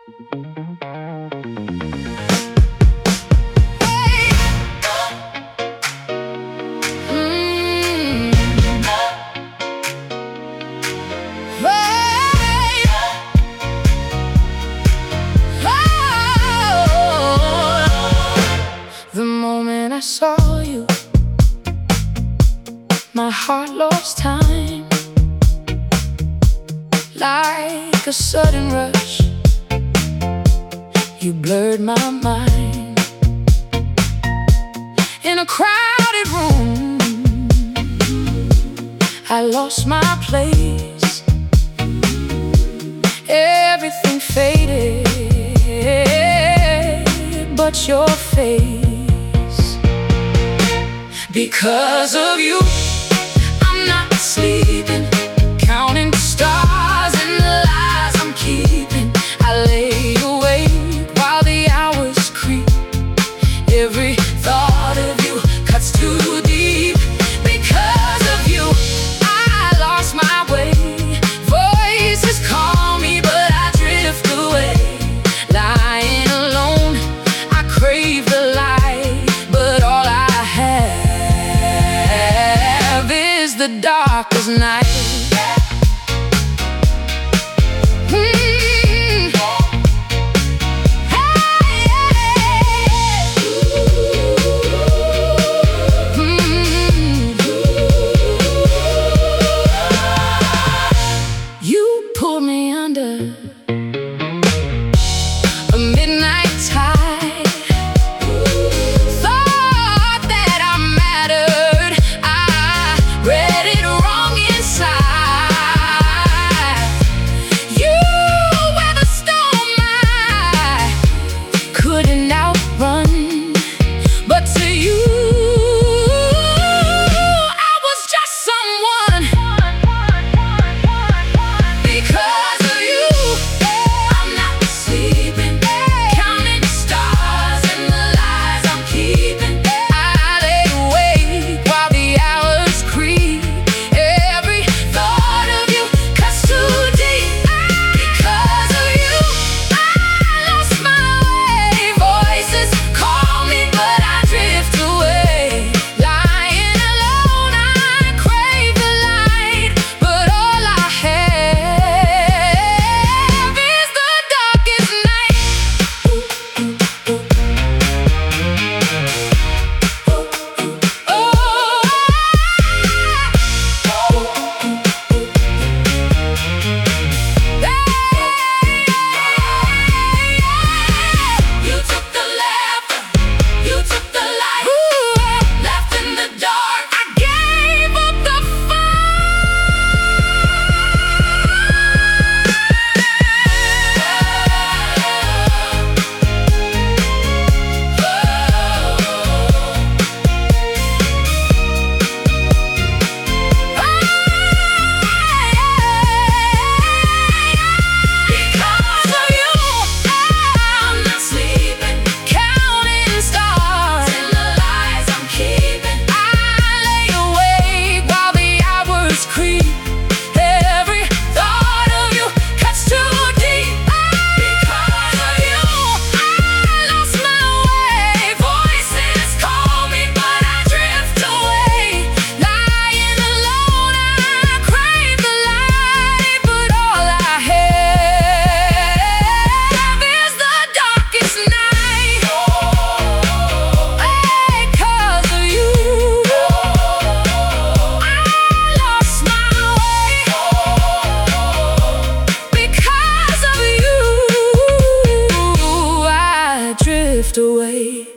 The moment I saw you, my heart lost time. Like a sudden rush, you blurred my mind. In a crowded room, I lost my place. Everything faded but your face. Because of you, I'm not sleeping, counting stars and the lies I'm keeping. I lay awake while the hours creep. Every thought of you cuts too deep. Because of you, I lost my way. Voices call me, but I drift away. Lying alone, I crave the light, but all I have is the darkest night. You pulled me under a midnight tide. Thought that I mattered, I read it wrong inside. You were the storm I couldn't outrun, but to you I was just someone. Because of you, I'm not sleeping, counting stars and the lies I'm keeping. I lay awake while the hours creep. Every thought of you cuts too deep. Because of you, I lost my way. Voices call me, but I drift away. Lying alone, I crave the light, but all I have is the darkest night. You took the laughter, you took the light, left in the dark. I gave up the Because of you, I'm not sleeping, counting stars and the lies I'm keeping. I lay awake while the hours creep. Every thought of you cuts too deep. Because of you, I lost my way. Voices call me, but I drift away. Lying alone, I crave the light, but all I have is the darkest night. Because of you, I lost my way. Because of you, I drift away.